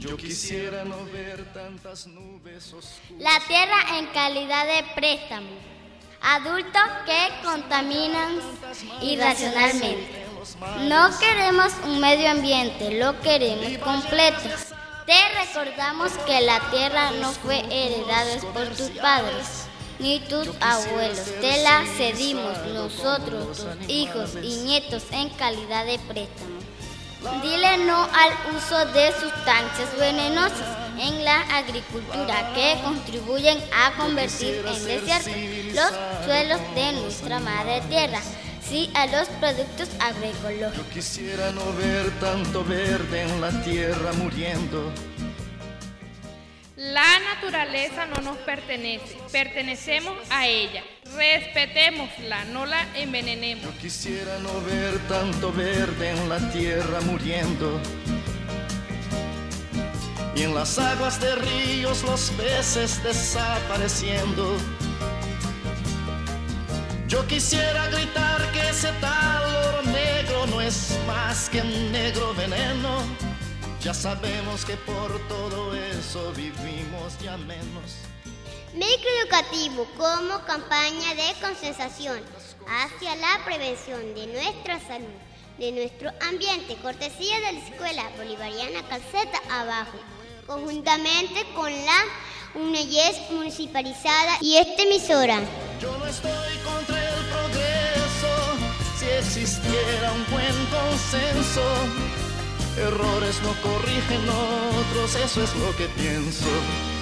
Yo quisiera no ver tantas nubes oscuras. La tierra en calidad de préstamo. Adultos que contaminan irracionalmente. No queremos un medio ambiente, lo queremos completo. Te recordamos que la tierra no fue heredada por tus padres ni tus abuelos. Te la cedimos nosotros, tus hijos y nietos en calidad de préstamo. Dile no al uso de sustancias venenosas en la agricultura que contribuyen a convertir en desierto los suelos de nuestra madre tierra. Sí a los productos agroecológicos. Yo quisiera no ver tanto verde en la tierra muriendo. La naturaleza no nos pertenece, pertenecemos a ella. Respetémosla, no la envenenemos. Yo quisiera no ver tanto verde en la tierra muriendo. Y en las aguas de ríos los peces desapareciendo. Yo quisiera gritar que ese tal oro negro no es más que un negro veneno. Ya sabemos que por todo eso vivimos ya menos. Microeducativo como campaña de concienciación hacia la prevención de nuestra salud, de nuestro ambiente, cortesía de la Escuela Bolivariana Calceta Abajo, conjuntamente con la UNEYES municipalizada y esta emisora. Yo no estoy contra el progreso, si existiera un buen consenso. Errores no corrigen otros, eso es lo que pienso.